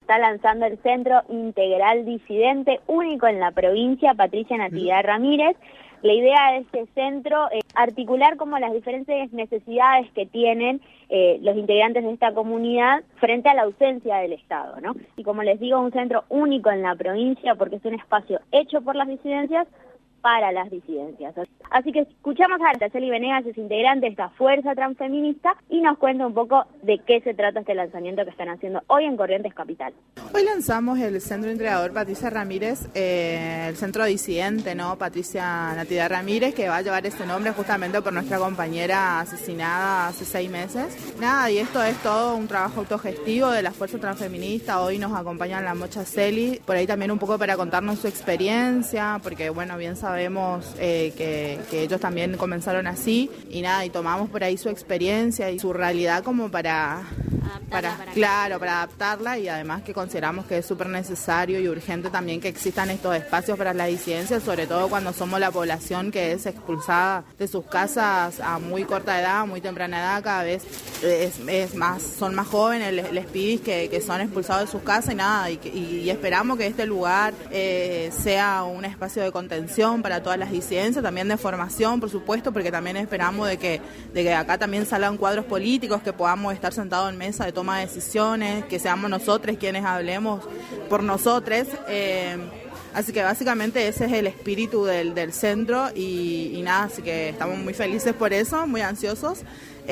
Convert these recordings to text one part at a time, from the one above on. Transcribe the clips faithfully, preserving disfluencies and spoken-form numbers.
está lanzando el Centro Integral Disidente, único en la provincia, Patricia Natividad Ramírez. La idea de este centro es articular como las diferentes necesidades que tienen eh, los integrantes de esta comunidad frente a la ausencia del Estado, ¿no? Y como les digo, un centro único en la provincia porque es un espacio hecho por las disidencias para las disidencias. Así que escuchamos a Araceli Venegas, es integrante de esta fuerza transfeminista, y nos cuenta un poco de qué se trata este lanzamiento que están haciendo hoy en Corrientes Capital. Hoy lanzamos el Centro Integrador Patricia Ramírez, eh, el centro disidente, ¿no? Patricia Natividad Ramírez, que va a llevar ese nombre justamente por nuestra compañera asesinada hace seis meses. Nada, y esto es todo un trabajo autogestivo de la fuerza transfeminista. Hoy nos acompaña la Mocha Celi, por ahí también un poco para contarnos su experiencia, porque bueno, bien sabemos Sabemos eh, que, que ellos también comenzaron así y nada, y tomamos por ahí su experiencia y su realidad como para, para, para claro, para adaptarla, y además que consideramos que es súper necesario y urgente también que existan estos espacios para las disidencias, sobre todo cuando somos la población que es expulsada de sus casas a muy corta edad, muy temprana edad, cada vez es, es más, son más jóvenes les, les pibis que, que son expulsados de sus casas y nada, y, y, y esperamos que este lugar eh, sea un espacio de contención para todas las disidencias, también de formación, por supuesto, porque también esperamos de que, de que acá también salgan cuadros políticos, que podamos estar sentados en mesa de toma de decisiones, que seamos nosotros quienes hablemos por nosotros. Eh, así que básicamente ese es el espíritu del, del centro y, y nada, así que estamos muy felices por eso, muy ansiosos.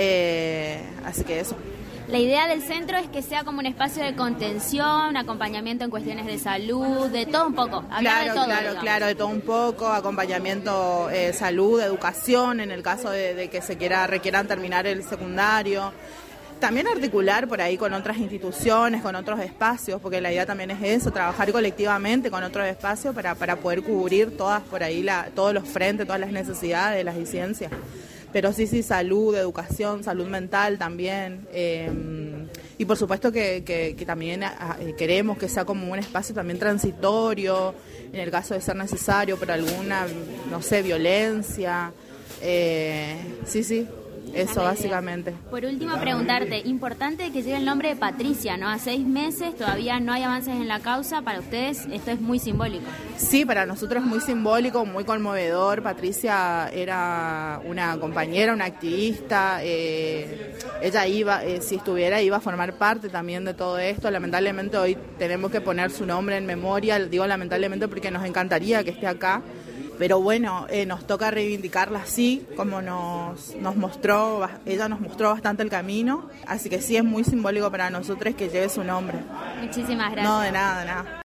Eh, así que eso. La idea del centro es que sea como un espacio de contención, acompañamiento en cuestiones de salud, de todo un poco. Hablar claro, de todo, claro, digamos. claro, de todo un poco, acompañamiento, eh, salud, educación, en el caso de, de que se quiera requieran terminar el secundario. También articular por ahí con otras instituciones, con otros espacios, porque la idea también es eso, trabajar colectivamente con otros espacios para, para poder cubrir todas por ahí, la, todos los frentes, todas las necesidades de las disidencias. Pero sí, sí, salud, educación, salud mental también. Eh, y por supuesto que, que, que también eh, queremos que sea como un espacio también transitorio, en el caso de ser necesario por alguna, no sé, violencia. Eh, sí, sí. Eso, básicamente. Por último, preguntarte, importante que lleve el nombre de Patricia, ¿no? A seis meses, todavía no hay avances en la causa, para ustedes esto es muy simbólico. Sí, para nosotros es muy simbólico, muy conmovedor. Patricia era una compañera, una activista, eh, ella iba, eh, si estuviera, iba a formar parte también de todo esto. Lamentablemente hoy tenemos que poner su nombre en memoria, digo lamentablemente porque nos encantaría que esté acá. Pero bueno, eh, nos toca reivindicarla así, como nos, nos mostró, ella nos mostró bastante el camino, así que sí es muy simbólico para nosotros que lleve su nombre. Muchísimas gracias. No, de nada, de nada.